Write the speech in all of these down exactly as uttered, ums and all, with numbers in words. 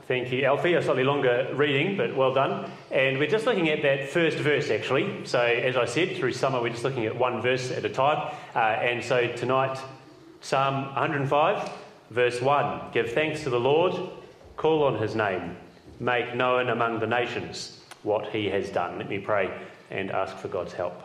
Thank you, Alfie. A slightly longer reading, but well done. And we're just looking at that first verse, actually. So, as I said, through summer, we're just looking at one verse at a time. Uh, and so tonight, Psalm one hundred five, verse one. Give thanks to the Lord, call on his name, make known among the nations what he has done. Let me pray and ask for God's help.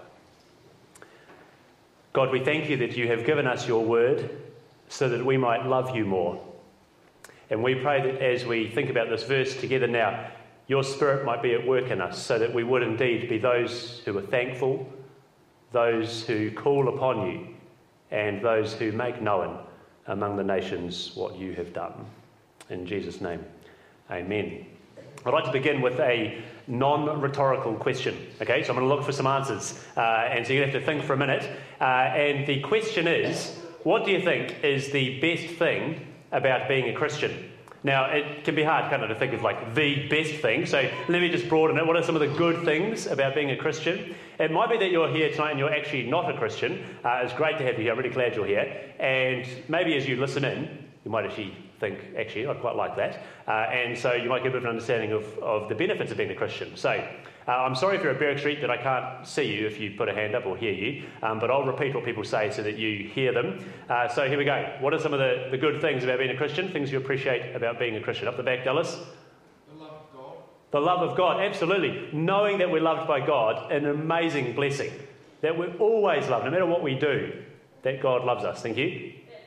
God, we thank you that you have given us your word so that we might love you more. And we pray that as we think about this verse together now, your Spirit might be at work in us so that we would indeed be those who are thankful, those who call upon you, and those who make known among the nations what you have done. In Jesus' name, amen. I'd like to begin with a non-rhetorical question. Okay, so I'm going to look for some answers. Uh, and so you have to think for a minute. Uh, and the question is, what do you think is the best thing about being a Christian? Now, it can be hard kind of to think of like the best thing, so let me just broaden it. What are some of the good things about being a Christian? It might be that you're here tonight and you're actually not a Christian. Uh, it's great to have you here. I'm really glad you're here. And maybe as you listen in, you might actually think, actually, I quite like that. Uh, and so you might get a bit of an understanding of, of the benefits of being a Christian. So uh, I'm sorry if you're at Berwick Street that I can't see you if you put a hand up or hear you, um, but I'll repeat what people say so that you hear them. Uh, so here we go. What are some of the, the good things about being a Christian, things you appreciate about being a Christian? Up the back, Dallas. The love of God. The love of God, absolutely. Knowing that we're loved by God, an amazing blessing. That we're always loved, no matter what we do, that God loves us. Thank you.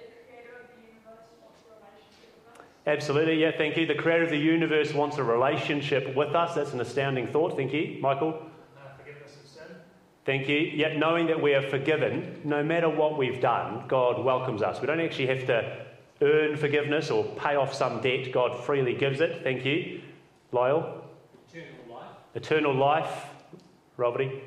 Absolutely, yeah, thank you. The creator of the universe wants a relationship with us. That's an astounding thought. Thank you. Michael? Uh, forgiveness of sin. Thank you. Yet knowing that we are forgiven, no matter what we've done, God welcomes us. We don't actually have to earn forgiveness or pay off some debt. God freely gives it. Thank you. Lyle? Eternal life. Eternal life. Robert?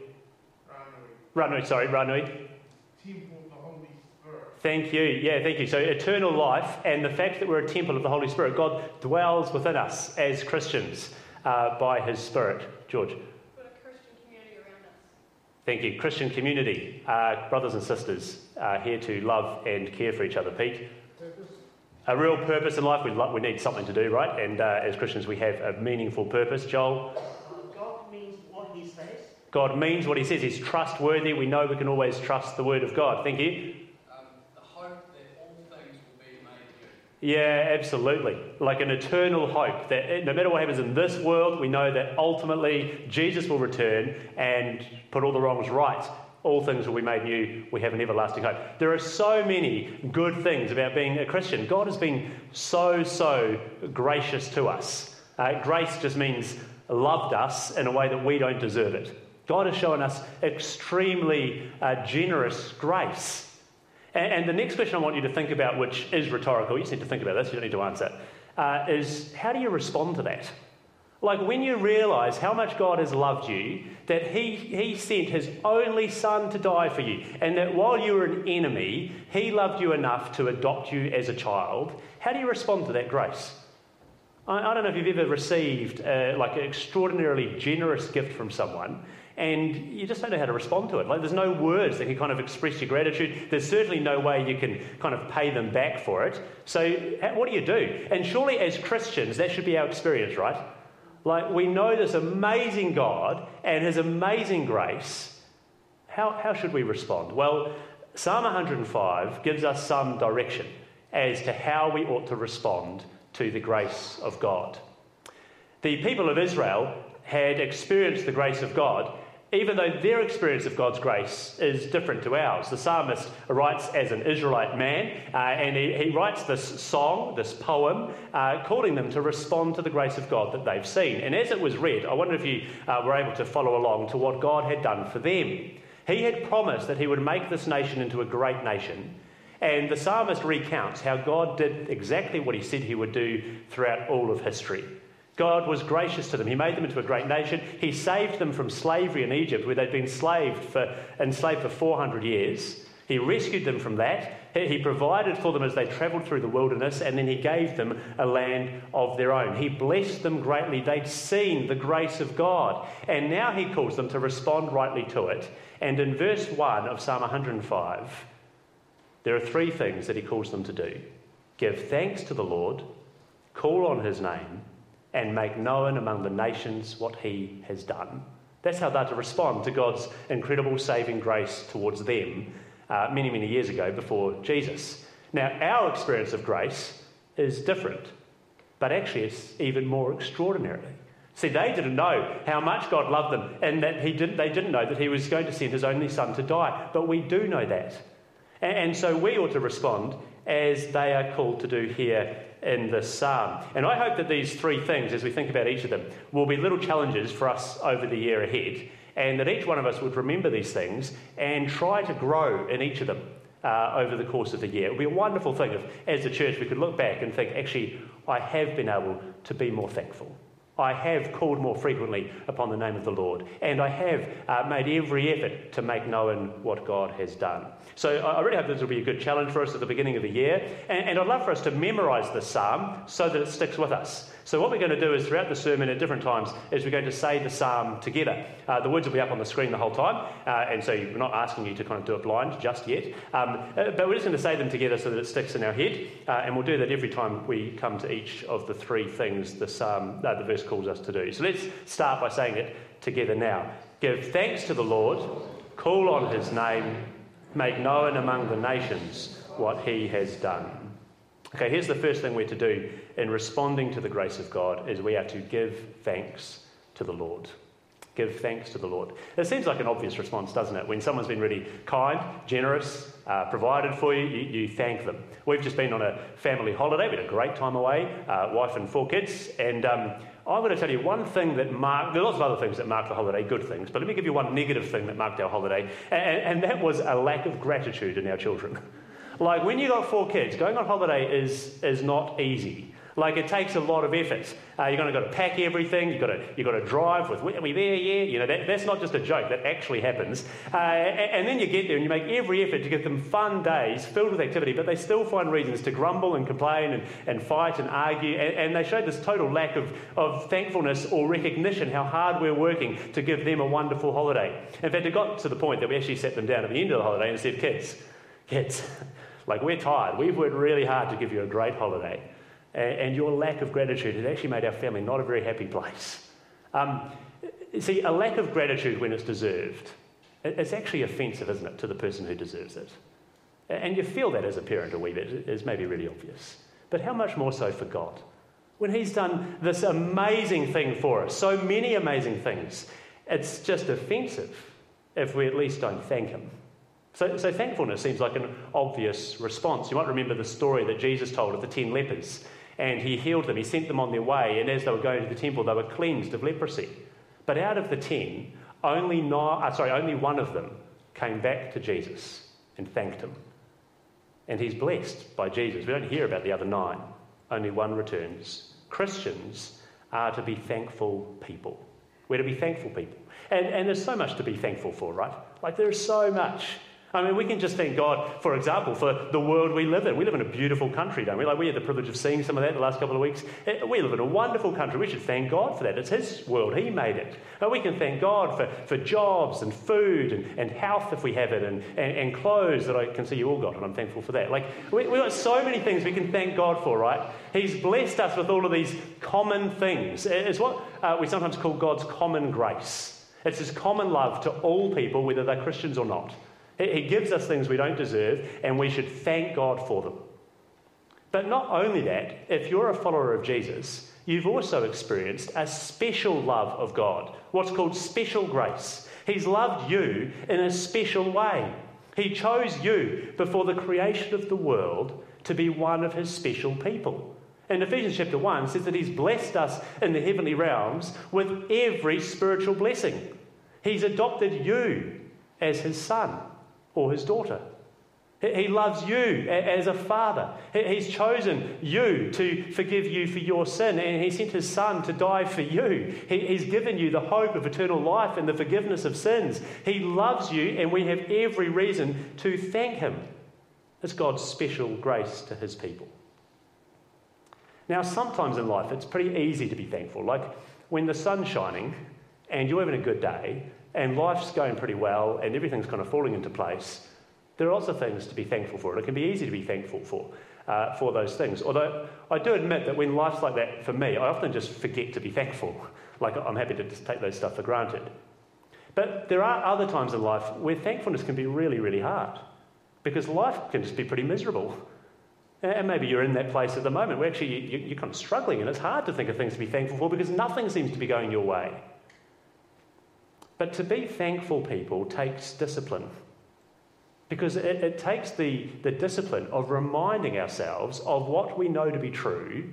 Ranui. Ranui, sorry, Ranui. Temple of the Holy Spirit. Thank you. Yeah, thank you. So eternal life and the fact that we're a temple of the Holy Spirit. God dwells within us as Christians uh, by his Spirit. George? We've got a Christian community around us. Thank you. Christian community, uh, brothers and sisters, uh, here to love and care for each other. Pete? Purpose. A real purpose in life. We, lo- we need something to do, right? And uh, as Christians, we have a meaningful purpose. Joel? God means what he says. God means what he says. He's trustworthy. We know we can always trust the word of God. Thank you. Um, the hope that all things will be made new. Yeah, absolutely. Like an eternal hope that no matter what happens in this world, we know that ultimately Jesus will return and put all the wrongs right. All things will be made new. We have an everlasting hope. There are so many good things about being a Christian. God has been so, so gracious to us. Uh, grace just means loved us in a way that we don't deserve it. God has shown us extremely uh, generous grace. And, and the next question I want you to think about, which is rhetorical, you just need to think about this, you don't need to answer, uh, is how do you respond to that? Like when you realise how much God has loved you, that he, he sent his only son to die for you, and that while you were an enemy, he loved you enough to adopt you as a child, how do you respond to that grace? I, I don't know if you've ever received uh, like an extraordinarily generous gift from someone, and you just don't know how to respond to it. Like there's no words that can kind of express your gratitude. There's certainly no way you can kind of pay them back for it. So what do you do? And surely as Christians, that should be our experience, right? Like we know this amazing God and his amazing grace. How, how should we respond? Well, Psalm one hundred five gives us some direction as to how we ought to respond to the grace of God. The people of Israel had experienced the grace of God, even though their experience of God's grace is different to ours. The psalmist writes as an Israelite man, uh, and he, he writes this song, this poem, uh, calling them to respond to the grace of God that they've seen. And as it was read, I wonder if you uh, were able to follow along to what God had done for them. He had promised that he would make this nation into a great nation. And the psalmist recounts how God did exactly what he said he would do throughout all of history. God was gracious to them. He made them into a great nation. He saved them from slavery in Egypt, where they'd been enslaved for, enslaved for four hundred years. He rescued them from that. He provided for them as they travelled through the wilderness, and then he gave them a land of their own. He blessed them greatly. They'd seen the grace of God, and now he calls them to respond rightly to it. And in verse one of Psalm one hundred five, there are three things that he calls them to do. Give thanks to the Lord, call on his name, and make known among the nations what he has done. That's how they're to respond to God's incredible saving grace towards them uh, many, many years ago before Jesus. Now, our experience of grace is different, but actually it's even more extraordinary. See, they didn't know how much God loved them, and that he didn't, they didn't know that he was going to send his only son to die. But we do know that. And, and so we ought to respond as they are called to do here in this psalm. And I hope that these three things, as we think about each of them, will be little challenges for us over the year ahead, and that each one of us would remember these things and try to grow in each of them uh, over the course of the year. It would be a wonderful thing if, as a church, we could look back and think, actually, I have been able to be more thankful. I have called more frequently upon the name of the Lord, and I have uh, made every effort to make known what God has done. So I really hope this will be a good challenge for us at the beginning of the year, and, and I'd love for us to memorise this psalm so that it sticks with us. So what we're going to do is throughout the sermon at different times is we're going to say the psalm together. Uh, the words will be up on the screen the whole time, uh, and so we're not asking you to kind of do it blind just yet, um, uh, but we're just going to say them together so that it sticks in our head, uh, and we'll do that every time we come to each of the three things the psalm, uh, the verse calls us to do. So let's start by saying it together now. Give thanks to the Lord, call on his name, make known among the nations what he has done. Okay, here's the first thing we're to do in responding to the grace of God, is we are to give thanks to the Lord. Give thanks to the Lord. It seems like an obvious response, doesn't it? When someone's been really kind, generous, uh, provided for you, you, you thank them. We've just been on a family holiday. We had a great time away, uh, wife and four kids, and um, I'm going to tell you one thing that marked, there are lots of other things that marked the holiday, good things, but let me give you one negative thing that marked our holiday, and, and that was a lack of gratitude in our children. Like, when you've got four kids, going on holiday is is not easy. Like, it takes a lot of effort. Uh, you're going to got to pack everything. You've got to you've got to drive with, are we there? Yeah. You know, that, that's not just a joke. That actually happens. Uh, and, and then you get there and you make every effort to give them fun days filled with activity, but they still find reasons to grumble and complain and, and fight and argue. And, and they show this total lack of, of thankfulness or recognition how hard we're working to give them a wonderful holiday. In fact, it got to the point that we actually sat them down at the end of the holiday and said, kids, kids, like, we're tired. We've worked really hard to give you a great holiday. And your lack of gratitude has actually made our family not a very happy place. Um, see, a lack of gratitude when it's deserved, it's actually offensive, isn't it, to the person who deserves it? And you feel that as a parent a wee bit. It's maybe really obvious. But how much more so for God? When he's done this amazing thing for us, so many amazing things, it's just offensive if we at least don't thank him. So, so thankfulness seems like an obvious response. You might remember the story that Jesus told of the ten lepers, and he healed them. He sent them on their way, and as they were going to the temple, they were cleansed of leprosy. But out of the ten, only no, uh, sorry, only one of them came back to Jesus and thanked him. And he's blessed by Jesus. We don't hear about the other nine. Only one returns. Christians are to be thankful people. We're to be thankful people. And, and there's so much to be thankful for, right? Like, there is so much. I mean, we can just thank God, for example, for the world we live in. We live in a beautiful country, don't we? Like, we had the privilege of seeing some of that the last couple of weeks. We live in a wonderful country. We should thank God for that. It's his world. He made it. But we can thank God for, for jobs and food and, and health if we have it, and, and, and clothes that I can see you all got, and I'm thankful for that. Like, we, we've got so many things we can thank God for, right? He's blessed us with all of these common things. It's what uh, we sometimes call God's common grace. It's his common love to all people, whether they're Christians or not. He gives us things we don't deserve, and we should thank God for them. But not only that, if you're a follower of Jesus, you've also experienced a special love of God, what's called special grace. He's loved you in a special way. He chose you before the creation of the world to be one of his special people. And Ephesians chapter one says that he's blessed us in the heavenly realms with every spiritual blessing. He's adopted you as his son or his daughter. He loves you as a father. He's chosen you to forgive you for your sin, and he sent his son to die for you. He's given you the hope of eternal life and the forgiveness of sins. He loves you, and we have every reason to thank him. It's God's special grace to his people. Now, sometimes in life, it's pretty easy to be thankful. Like when the sun's shining and you're having a good day and life's going pretty well and everything's kind of falling into place, there are lots of things to be thankful for. It can be easy to be thankful for. uh, for those things. Although I do admit that when life's like that for me, I often just forget to be thankful. Like I'm happy to just take those stuff for granted. But there are other times in life where thankfulness can be really, really hard, because life can just be pretty miserable. And maybe you're in that place at the moment where actually you, you're kind of struggling, and it's hard to think of things to be thankful for because nothing seems to be going your way. But to be thankful, people, takes discipline. Because it, it takes the, the discipline of reminding ourselves of what we know to be true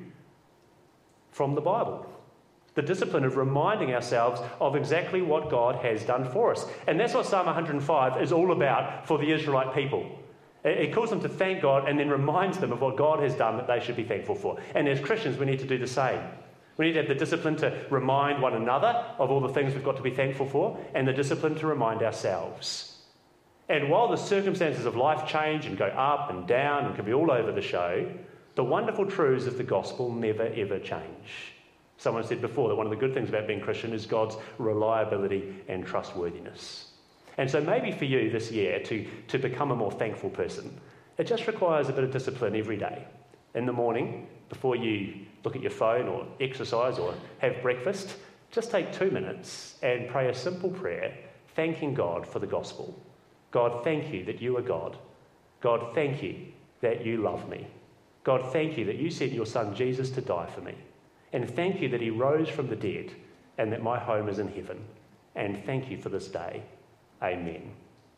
from the Bible. The discipline of reminding ourselves of exactly what God has done for us. And that's what Psalm one hundred five is all about for the Israelite people. It, it calls them to thank God and then reminds them of what God has done that they should be thankful for. And as Christians, we need to do the same. We need to have the discipline to remind one another of all the things we've got to be thankful for, and the discipline to remind ourselves. And while the circumstances of life change and go up and down and can be all over the show, the wonderful truths of the gospel never ever change. Someone said before that one of the good things about being Christian is God's reliability and trustworthiness. And so maybe for you this year to, to become a more thankful person, it just requires a bit of discipline every day. In the morning, before you look at your phone or exercise or have breakfast, just take two minutes and pray a simple prayer, thanking God for the gospel. God, thank you that you are God. God, thank you that you love me. God, thank you that you sent your son Jesus to die for me. And thank you that he rose from the dead and that my home is in heaven. And thank you for this day. Amen.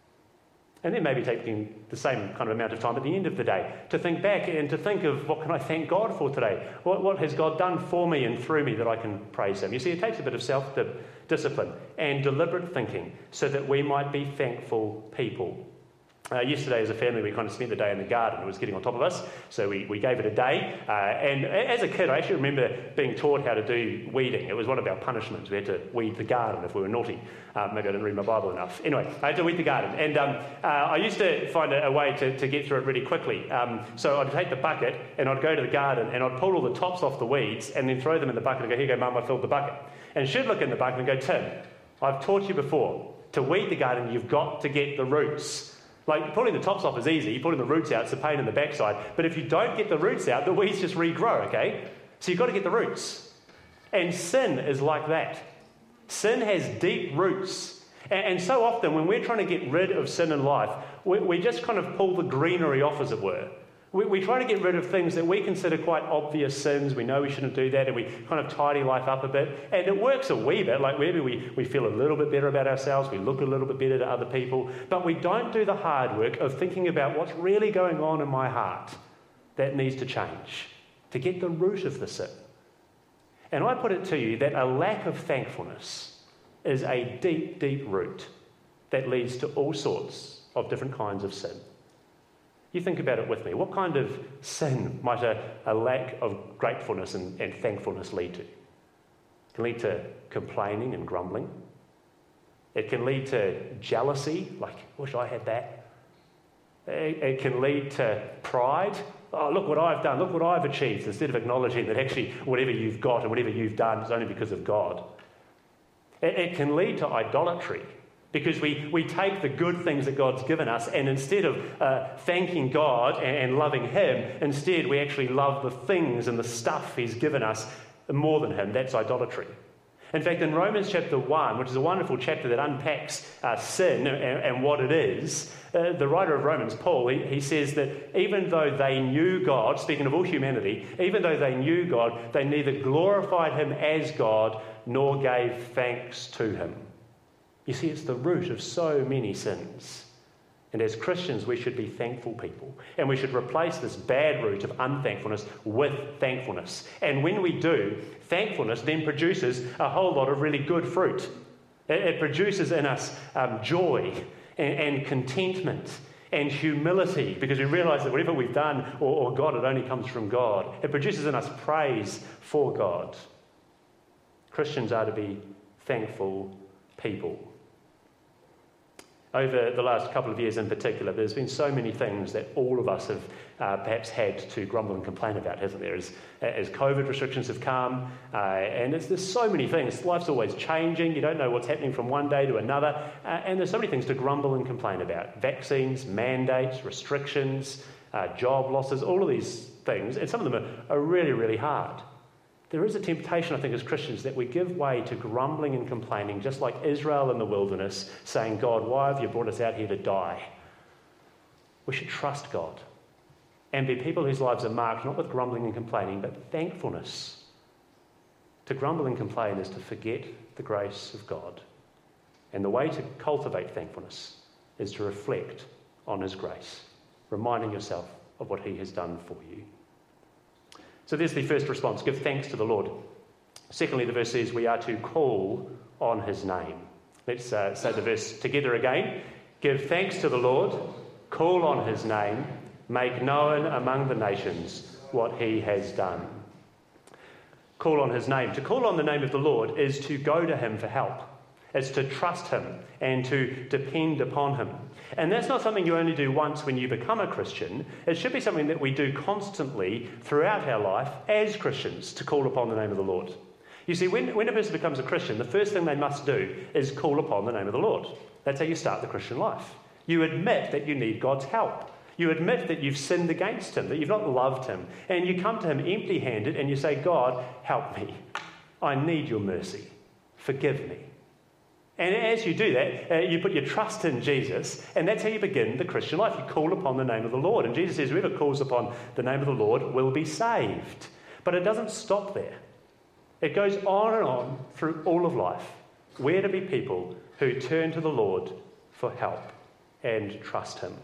And then maybe taking the same kind of amount of time at the end of the day to think back and to think of what can I thank God for today? What, what has God done for me and through me that I can praise him? You see, it takes a bit of self-discipline and deliberate thinking so that we might be thankful people. Uh, yesterday as a family we kind of spent the day in the garden. It was getting on top of us, so we, we gave it a day. Uh, and as a kid I actually remember being taught how to do weeding. It was one of our punishments. We had to weed the garden if we were naughty. Uh, maybe I didn't read my Bible enough. Anyway, I had to weed the garden. And um, uh, I used to find a, a way to, to get through it really quickly. Um, so I'd take the bucket and I'd go to the garden and I'd pull all the tops off the weeds and then throw them in the bucket and go, here you go, Mum, I filled the bucket. And she'd look in the bucket and go, Tim, I've taught you before, to weed the garden you've got to get the roots. Like, pulling the tops off is easy, pulling the roots out, it's a pain in the backside. But if you don't get the roots out, the weeds just regrow, okay? So you've got to get the roots. And sin is like that. Sin has deep roots. And, and so often, when we're trying to get rid of sin in life, we, we just kind of pull the greenery off, as it were. We, we try to get rid of things that we consider quite obvious sins. We know we shouldn't do that, and we kind of tidy life up a bit. And it works a wee bit, like maybe we, we feel a little bit better about ourselves, we look a little bit better to other people, but we don't do the hard work of thinking about what's really going on in my heart that needs to change, to get the root of the sin. And I put it to you that a lack of thankfulness is a deep, deep root that leads to all sorts of different kinds of sin. You think about it with me. What kind of sin might a, a lack of gratefulness and, and thankfulness lead to? It can lead to complaining and grumbling. It can lead to jealousy, like, wish I had that. It, it can lead to pride. Oh, look what I've done, look what I've achieved, instead of acknowledging that actually whatever you've got and whatever you've done is only because of God. It, it can lead to idolatry. Because we, we take the good things that God's given us, and instead of uh, thanking God and, and loving him, instead we actually love the things and the stuff he's given us more than him. That's idolatry. In fact, in Romans chapter one, which is a wonderful chapter that unpacks uh, sin and, and what it is, uh, the writer of Romans, Paul, he, he says that even though they knew God, speaking of all humanity, even though they knew God, they neither glorified him as God nor gave thanks to him. You see, it's the root of so many sins. And as Christians, we should be thankful people. And we should replace this bad root of unthankfulness with thankfulness. And when we do, thankfulness then produces a whole lot of really good fruit. It, it produces in us um, joy and, and contentment and humility, because we realise that whatever we've done or, or God, it only comes from God. It produces in us praise for God. Christians are to be thankful people. Over the last couple of years in particular, there's been so many things that all of us have uh, perhaps had to grumble and complain about, hasn't there? As, as COVID restrictions have come, uh, and it's, there's so many things. Life's always changing. You don't know what's happening from one day to another. Uh, and there's so many things to grumble and complain about. Vaccines, mandates, restrictions, uh, job losses, all of these things, and some of them are, are really, really hard. There is a temptation, I think, as Christians that we give way to grumbling and complaining, just like Israel in the wilderness, saying, God, why have you brought us out here to die? We should trust God and be people whose lives are marked not with grumbling and complaining, but thankfulness. To grumble and complain is to forget the grace of God. And the way to cultivate thankfulness is to reflect on his grace, reminding yourself of what he has done for you. So there's the first response, give thanks to the Lord. Secondly, the verse says we are to call on his name. Let's uh, say the verse together again. Give thanks to the Lord, call on his name, make known among the nations what he has done. Call on his name. To call on the name of the Lord is to go to him for help. It's to trust him and to depend upon him. And that's not something you only do once when you become a Christian. It should be something that we do constantly throughout our life as Christians, to call upon the name of the Lord. You see, when, when a person becomes a Christian, the first thing they must do is call upon the name of the Lord. That's how you start the Christian life. You admit that you need God's help. You admit that you've sinned against him, that you've not loved him. And you come to him empty-handed and you say, God, help me. I need your mercy. Forgive me. And as you do that, uh, you put your trust in Jesus, and that's how you begin the Christian life. You call upon the name of the Lord. And Jesus says, whoever calls upon the name of the Lord will be saved. But it doesn't stop there. It goes on and on through all of life. We're to be people who turn to the Lord for help and trust him.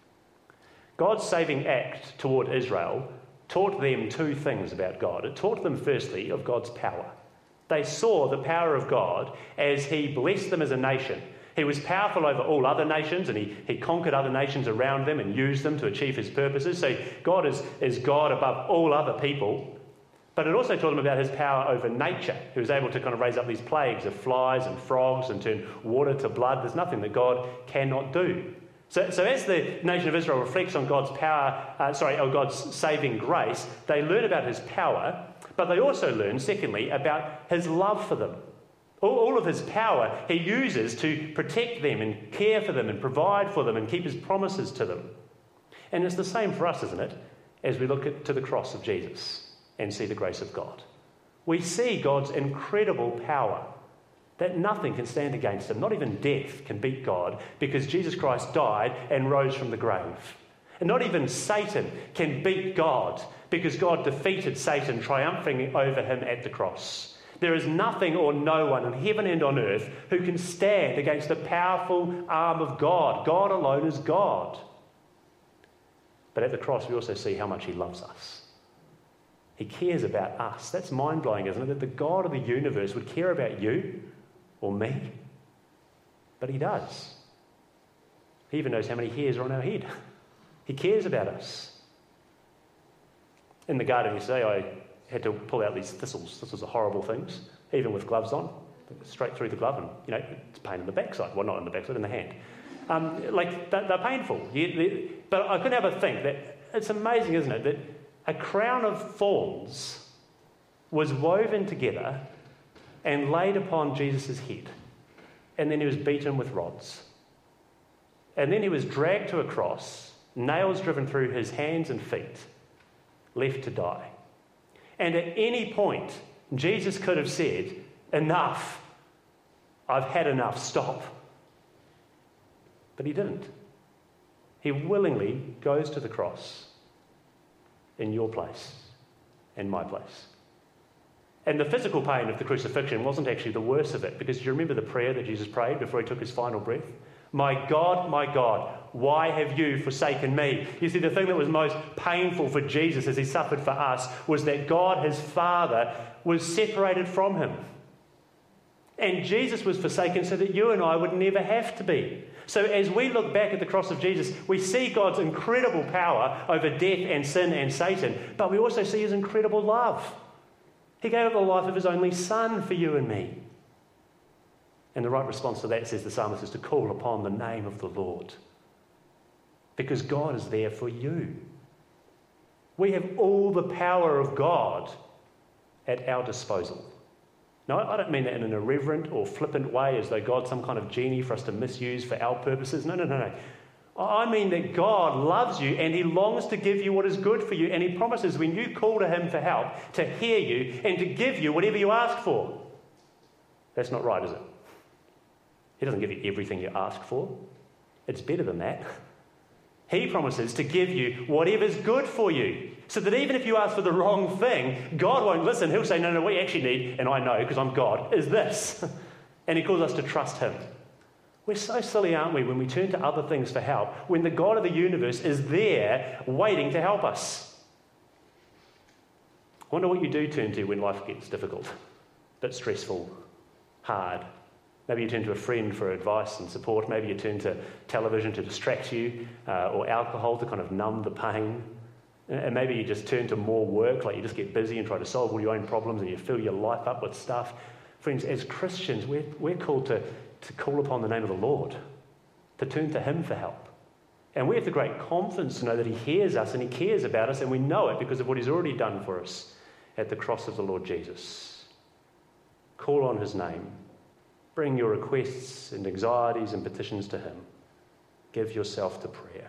God's saving act toward Israel taught them two things about God. It taught them, firstly, of God's power. They saw the power of God as he blessed them as a nation. He was powerful over all other nations, and he, he conquered other nations around them and used them to achieve his purposes. So God is, is God above all other people. But it also taught them about his power over nature. He was able to kind of raise up these plagues of flies and frogs and turn water to blood. There's nothing that God cannot do. So, so as the nation of Israel reflects on God's power, uh, sorry, on God's saving grace, they learn about his power, but they also learn, secondly, about his love for them. All, all of his power he uses to protect them and care for them and provide for them and keep his promises to them. And it's the same for us, isn't it, as we look at, to the cross of Jesus and see the grace of God. We see God's incredible power, that nothing can stand against him. Not even death can beat God, because Jesus Christ died and rose from the grave. And not even Satan can beat God, because God defeated Satan, triumphing over him at the cross. There is nothing or no one in heaven and on earth who can stand against the powerful arm of God. God alone is God. But at the cross we also see how much he loves us. He cares about us. That's mind-blowing, isn't it? That the God of the universe would care about you or me. But he does. He even knows how many hairs are on our head. He cares about us. In the garden yesterday, I had to pull out these thistles. Thistles are horrible things, even with gloves on, straight through the glove, and you know, it's pain in the backside. Well, not in the backside, in the hand. Um, like, they're, they're painful. You, they, but I couldn't help but think that it's amazing, isn't it, that a crown of thorns was woven together and laid upon Jesus' head. And then he was beaten with rods. And then he was dragged to a cross, nails driven through his hands and feet, left to die. And at any point, Jesus could have said, enough, I've had enough, stop. But he didn't. He willingly goes to the cross in your place and my place. And the physical pain of the crucifixion wasn't actually the worst of it, because do you remember the prayer that Jesus prayed before he took his final breath? My God, my God, why have you forsaken me? You see, the thing that was most painful for Jesus as he suffered for us was that God, his Father, was separated from him. And Jesus was forsaken so that you and I would never have to be. So as we look back at the cross of Jesus, we see God's incredible power over death and sin and Satan, but we also see his incredible love. He gave up the life of his only Son for you and me. And the right response to that, says the psalmist, is to call upon the name of the Lord. Because God is there for you. We have all the power of God at our disposal. Now, I don't mean that in an irreverent or flippant way, as though God's some kind of genie for us to misuse for our purposes. No, no, no, no. I mean that God loves you and he longs to give you what is good for you, and he promises when you call to him for help to hear you and to give you whatever you ask for. That's not right, is it? He doesn't give you everything you ask for. It's better than that. He promises to give you whatever's good for you, so that even if you ask for the wrong thing, God won't listen. He'll say, no, no, what you actually need, and I know because I'm God, is this. And he calls us to trust him. We're so silly, aren't we, when we turn to other things for help, when the God of the universe is there waiting to help us. I wonder what you do turn to when life gets difficult, a bit stressful, hard. Maybe you turn to a friend for advice and support. Maybe you turn to television to distract you, uh, or alcohol to kind of numb the pain. And maybe you just turn to more work, like you just get busy and try to solve all your own problems and you fill your life up with stuff. Friends, as Christians, we're, we're called to, to call upon the name of the Lord, to turn to him for help. And we have the great confidence to know that he hears us and he cares about us, and we know it because of what he's already done for us at the cross of the Lord Jesus. Call on his name. Bring your requests and anxieties and petitions to him. Give yourself to prayer.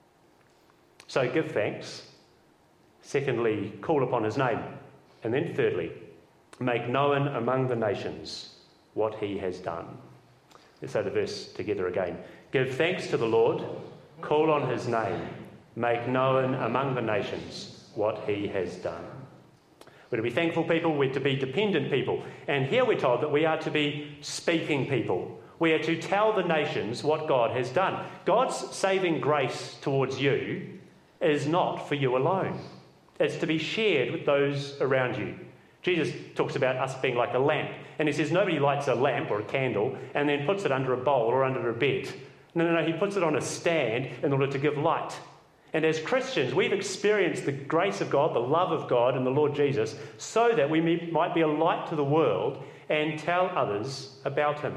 So give thanks. Secondly, call upon his name. And then thirdly, make known among the nations what he has done. Let's say the verse together again. Give thanks to the Lord, call on his name, make known among the nations what he has done. We're to be thankful people, we're to be dependent people. And here we're told that we are to be speaking people. We are to tell the nations what God has done. God's saving grace towards you is not for you alone. It's to be shared with those around you. Jesus talks about us being like a lamp. And he says nobody lights a lamp or a candle and then puts it under a bowl or under a bed. No, no, no, he puts it on a stand in order to give light. And as Christians, we've experienced the grace of God, the love of God and the Lord Jesus, so that we may, might be a light to the world and tell others about him.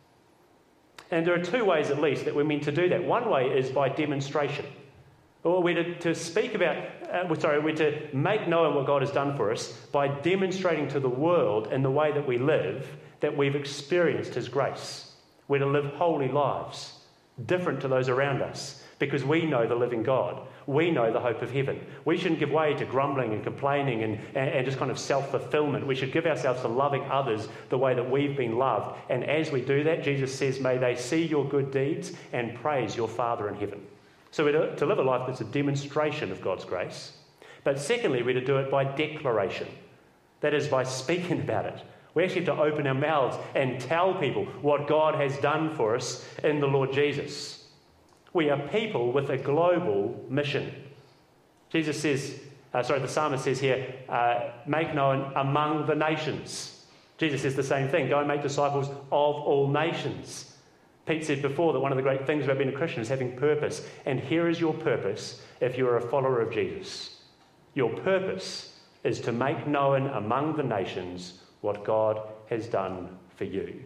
And there are two ways at least that we're meant to do that. One way is by demonstration. Or we're to, to speak about, uh, sorry, we're to make known what God has done for us by demonstrating to the world in the way that we live that we've experienced his grace. We're to live holy lives, different to those around us, because we know the living God. We know the hope of heaven. We shouldn't give way to grumbling and complaining and, and, and just kind of self-fulfillment. We should give ourselves to loving others the way that we've been loved. And as we do that, Jesus says, may they see your good deeds and praise your Father in heaven. So we're to, to live a life that's a demonstration of God's grace. But secondly, we're to do it by declaration. That is, by speaking about it. We actually have to open our mouths and tell people what God has done for us in the Lord Jesus. We are people with a global mission. Jesus says, uh, sorry, the psalmist says here, uh, make known among the nations. Jesus says the same thing, go and make disciples of all nations. Pete said before that one of the great things about being a Christian is having purpose. And here is your purpose if you're a follower of Jesus. Your purpose is to make known among the nations what God has done for you.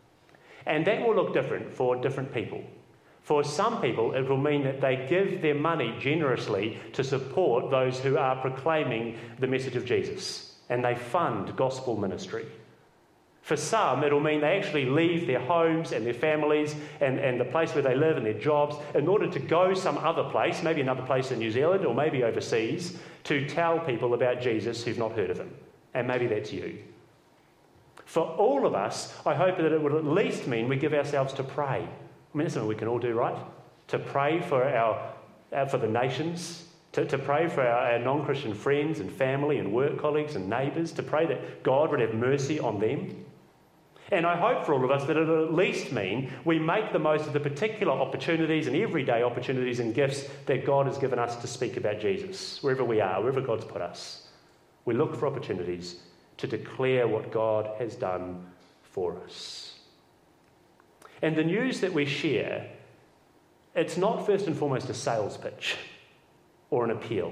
And that will look different for different people. For some people, it will mean that they give their money generously to support those who are proclaiming the message of Jesus, and they fund gospel ministry. For some, it'll mean they actually leave their homes and their families and, and the place where they live and their jobs in order to go some other place, maybe another place in New Zealand or maybe overseas, to tell people about Jesus who've not heard of him. And maybe that's you. For all of us, I hope that it would at least mean we give ourselves to pray. I mean, that's something we can all do, right? To pray for our, uh, for the nations, to, to pray for our, our non-Christian friends and family and work colleagues and neighbours, to pray that God would have mercy on them. And I hope for all of us that it'll at least mean we make the most of the particular opportunities and everyday opportunities and gifts that God has given us to speak about Jesus, wherever we are, wherever God's put us. We look for opportunities to declare what God has done for us. And the news that we share, it's not first and foremost a sales pitch or an appeal.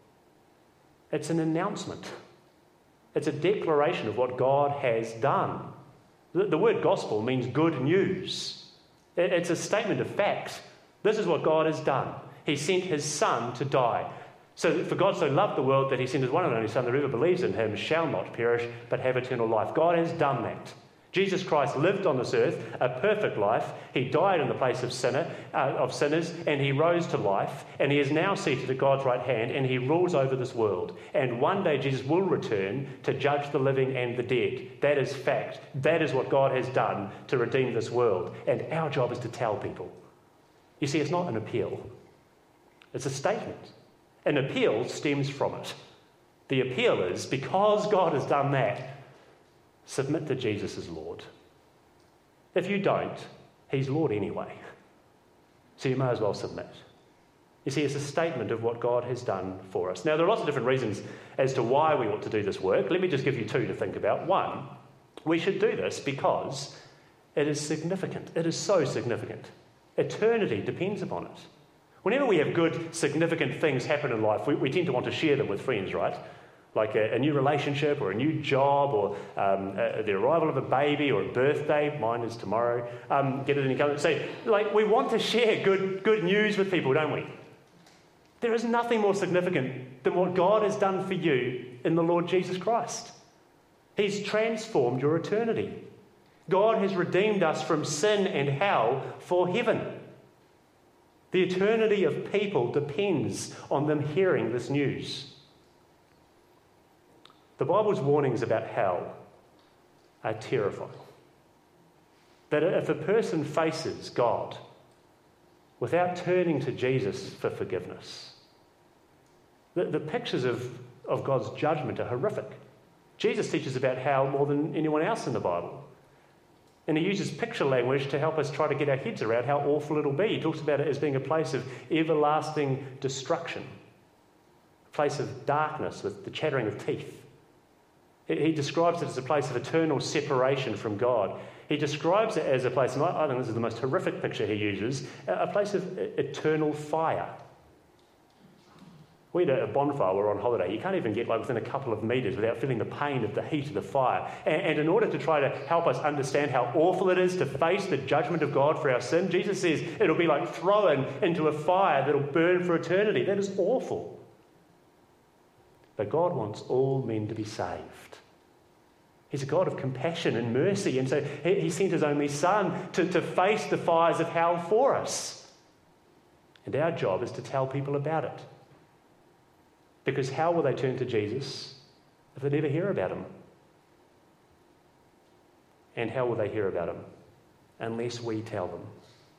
It's an announcement. It's a declaration of what God has done. The, the word gospel means good news. It, it's a statement of fact. This is what God has done. He sent his Son to die. So for God so loved the world that he sent his one and only Son, that whoever believes in him shall not perish but have eternal life. God has done that. Jesus Christ lived on this earth a perfect life. He died in the place of sinner, uh, of sinners, and he rose to life, and he is now seated at God's right hand, and he rules over this world. And one day Jesus will return to judge the living and the dead. That is fact. That is what God has done to redeem this world. And our job is to tell people. You see, it's not an appeal. It's a statement. An appeal stems from it. The appeal is, because God has done that, submit to Jesus as Lord. If you don't, he's Lord anyway. So you may as well submit. You see, it's a statement of what God has done for us. Now, there are lots of different reasons as to why we ought to do this work. Let me just give you two to think about. One, we should do this because it is significant. It is so significant. Eternity depends upon it. Whenever we have good, significant things happen in life, we, we tend to want to share them with friends, right? Like a, a new relationship or a new job or um, uh, the arrival of a baby or a birthday. Mine is tomorrow. Um, get it in your calendar. So, like, we want to share good, good news with people, don't we? There is nothing more significant than what God has done for you in the Lord Jesus Christ. He's transformed your eternity. God has redeemed us from sin and hell for heaven. The eternity of people depends on them hearing this news. The Bible's warnings about hell are terrifying. That if a person faces God without turning to Jesus for forgiveness, the, the pictures of, of God's judgment are horrific. Jesus teaches about hell more than anyone else in the Bible. And he uses picture language to help us try to get our heads around how awful it'll be. He talks about it as being a place of everlasting destruction, a place of darkness with the chattering of teeth. He describes it as a place of eternal separation from God. He describes it as a place, and I think this is the most horrific picture he uses, a place of eternal fire. We had a bonfire, we were on holiday. You can't even get like within a couple of metres without feeling the pain of the heat of the fire. And, and in order to try to help us understand how awful it is to face the judgment of God for our sin, Jesus says it'll be like thrown into a fire that'll burn for eternity. That is awful. But God wants all men to be saved. He's a God of compassion and mercy, and so he, he sent his only Son to, to face the fires of hell for us. And our job is to tell people about it. Because how will they turn to Jesus if they never hear about him? And how will they hear about him unless we tell them?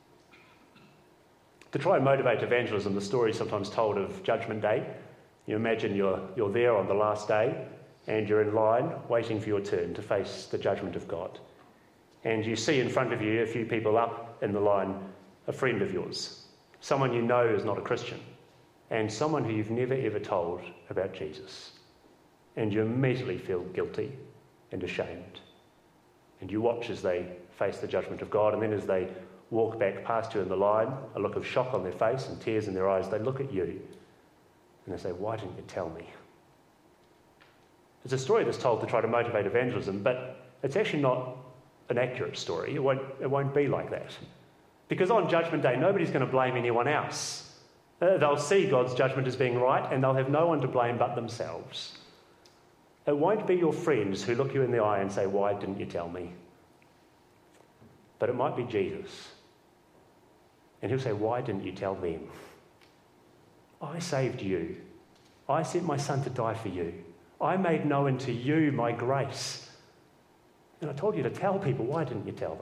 To try and motivate evangelism, the story is sometimes told of Judgment Day. You imagine you're, you're there on the last day and you're in line waiting for your turn to face the judgment of God. And you see in front of you a few people up in the line, a friend of yours, someone you know is not a Christian, and someone who you've never ever told about Jesus. And you immediately feel guilty and ashamed. And you watch as they face the judgment of God, and then as they walk back past you in the line, a look of shock on their face and tears in their eyes, they look at you and they say, "Why didn't you tell me?" It's a story that's told to try to motivate evangelism, but it's actually not an accurate story. It won't, it won't be like that. Because on Judgment Day, nobody's going to blame anyone else. Uh, they'll see God's judgment as being right, and they'll have no one to blame but themselves. It won't be your friends who look you in the eye and say, "Why didn't you tell me?" But it might be Jesus. And he'll say, "Why didn't you tell them? I saved you. I sent my Son to die for you. I made known to you my grace. And I told you to tell people. Why didn't you tell them?"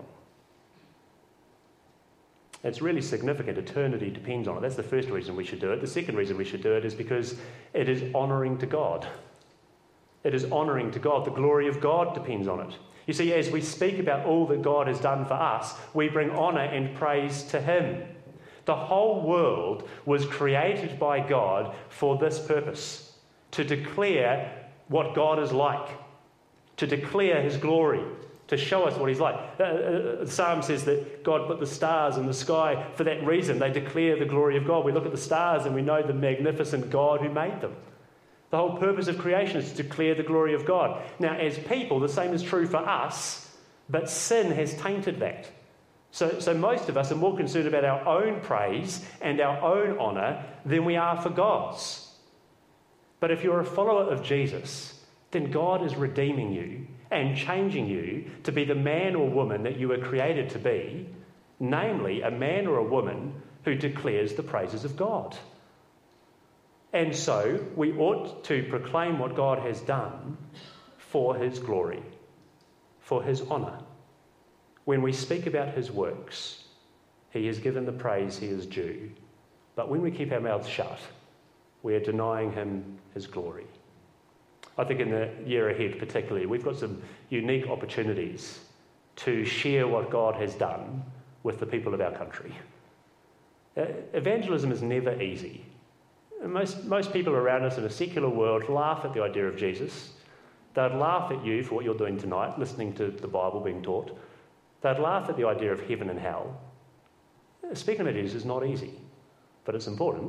It's really significant. Eternity depends on it. That's the first reason we should do it. The second reason we should do it is because it is honouring to God. It is honouring to God. The glory of God depends on it. You see, as we speak about all that God has done for us, we bring honour and praise to him. The whole world was created by God for this purpose, to declare what God is like, to declare his glory, to show us what he's like. Uh, uh, the Psalm says that God put the stars in the sky for that reason. They declare the glory of God. We look at the stars and we know the magnificent God who made them. The whole purpose of creation is to declare the glory of God. Now, as people, the same is true for us, but sin has tainted that. So, so most of us are more concerned about our own praise and our own honour than we are for God's. But if you're a follower of Jesus, then God is redeeming you and changing you to be the man or woman that you were created to be, namely a man or a woman who declares the praises of God. And so we ought to proclaim what God has done for his glory, for his honour. When we speak about his works, he is given the praise he is due. But when we keep our mouths shut, we are denying him his glory. I think in the year ahead particularly, we've got some unique opportunities to share what God has done with the people of our country. Uh, evangelism is never easy. Most, most people around us in a secular world laugh at the idea of Jesus. They'd laugh at you for what you're doing tonight, listening to the Bible being taught. They'd laugh at the idea of heaven and hell. Speaking about Jesus is not easy, but it's important.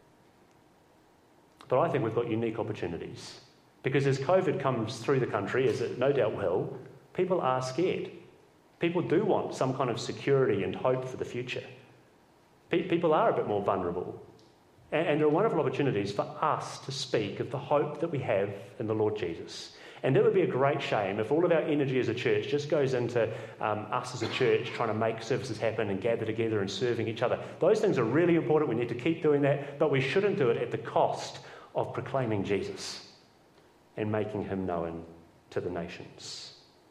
But I think we've got unique opportunities. Because as COVID comes through the country, as it no doubt will, people are scared. People do want some kind of security and hope for the future. Pe- people are a bit more vulnerable. And, and there are wonderful opportunities for us to speak of the hope that we have in the Lord Jesus. And it would be a great shame if all of our energy as a church just goes into um, us as a church trying to make services happen and gather together and serving each other. Those things are really important. We need to keep doing that, but we shouldn't do it at the cost of proclaiming Jesus and making him known to the nations.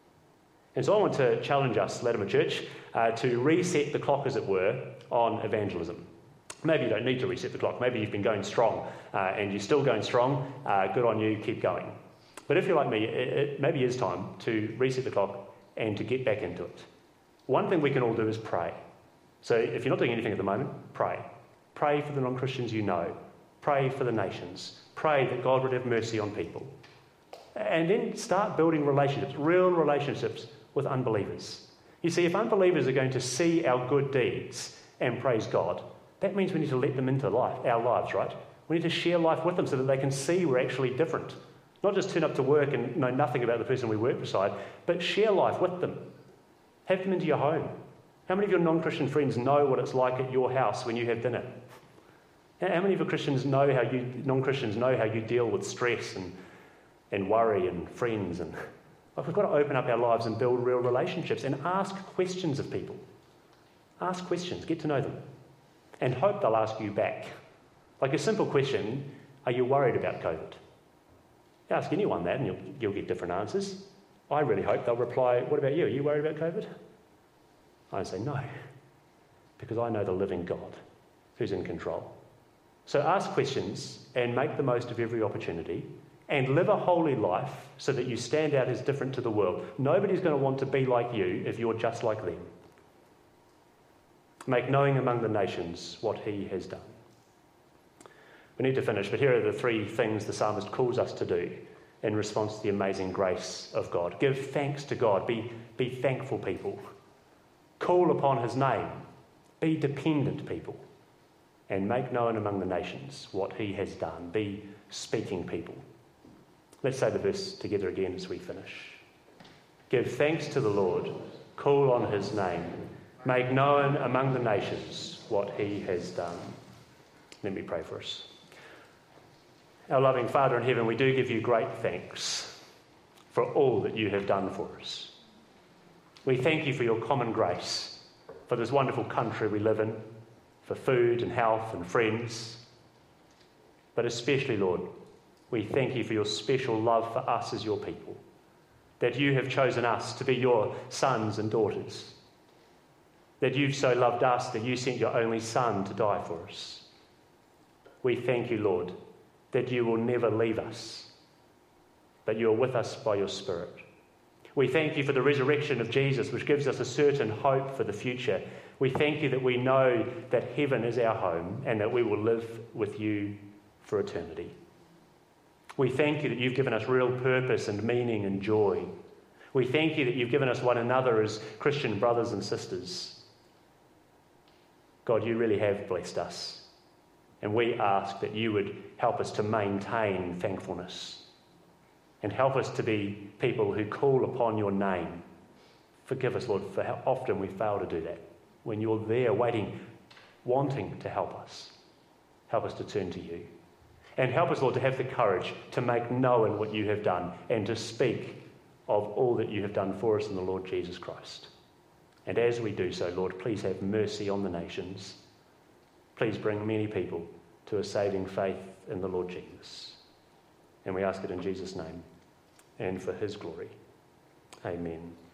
And so I want to challenge us, Latimer Church, uh, to reset the clock, as it were, on evangelism. Maybe you don't need to reset the clock. Maybe you've been going strong uh, and you're still going strong. Uh, good on you, keep going. But if you're like me, it, it maybe is time to reset the clock and to get back into it. One thing we can all do is pray. So if you're not doing anything at the moment, pray. Pray for the non-Christians you know. Pray for the nations. Pray that God would have mercy on people. And then start building relationships, real relationships with unbelievers. You see, if unbelievers are going to see our good deeds and praise God, that means we need to let them into life, our lives, right? We need to share life with them so that they can see we're actually different. Not just turn up to work and know nothing about the person we work beside, but share life with them. Have them into your home. How many of your non-Christian friends know what it's like at your house when you have dinner? How many of your Christians know how you, non-Christians know how you deal with stress and, and worry and friends? And like we've got to open up our lives and build real relationships and ask questions of people. Ask questions, get to know them, and hope they'll ask you back. Like a simple question, are you worried about COVID? Ask anyone that and you'll, you'll get different answers. I really hope they'll reply, what about you? Are you worried about COVID? I say no, because I know the living God who's in control. So ask questions and make the most of every opportunity and live a holy life so that you stand out as different to the world. Nobody's going to want to be like you if you're just like them. Make knowing among the nations what he has done. We need to finish, but here are the three things the psalmist calls us to do in response to the amazing grace of God. Give thanks to God. Be, be thankful people. Call upon his name. Be dependent people. And make known among the nations what he has done. Be speaking people. Let's say the verse together again as we finish. Give thanks to the Lord. Call on his name. Make known among the nations what he has done. Let me pray for us. Our loving Father in heaven, we do give you great thanks for all that you have done for us. We thank you for your common grace, for this wonderful country we live in, for food and health and friends. But especially, Lord, we thank you for your special love for us as your people, that you have chosen us to be your sons and daughters, that you've so loved us that you sent your only Son to die for us. We thank you, Lord, that you will never leave us, but you are with us by your Spirit. We thank you for the resurrection of Jesus, which gives us a certain hope for the future. We thank you that we know that heaven is our home and that we will live with you for eternity. We thank you that you've given us real purpose and meaning and joy. We thank you that you've given us one another as Christian brothers and sisters. God, you really have blessed us. And we ask that you would help us to maintain thankfulness and help us to be people who call upon your name. Forgive us, Lord, for how often we fail to do that. When you're there waiting, wanting to help us, help us to turn to you. And help us, Lord, to have the courage to make known what you have done and to speak of all that you have done for us in the Lord Jesus Christ. And as we do so, Lord, please have mercy on the nations. Please bring many people to a saving faith in the Lord Jesus. And we ask it in Jesus' name and for his glory. Amen.